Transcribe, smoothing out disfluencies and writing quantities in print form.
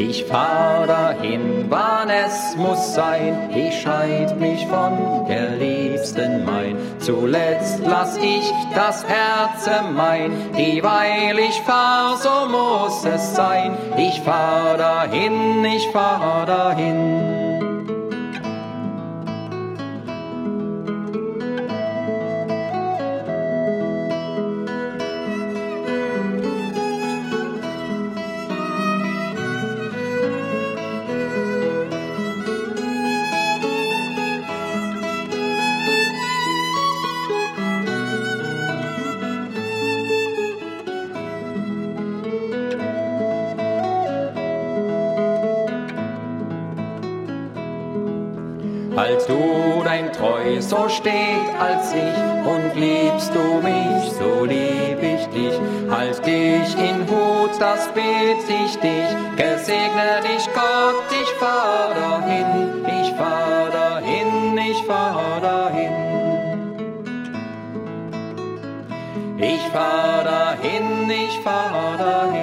Ich fahr dahin, wann es muss sein, ich scheid mich von der Liebsten mein. Zuletzt lass ich das Herze mein, dieweil ich fahr, so muss es sein. Ich fahr dahin, ich fahr dahin. Als du dein Treu so steht als ich und liebst du mich, so lieb ich dich. Halt dich in Hut, das bet ich dich, gesegne dich Gott, ich fahr dahin, ich fahr dahin, ich fahr dahin. Ich fahr dahin, ich fahr dahin.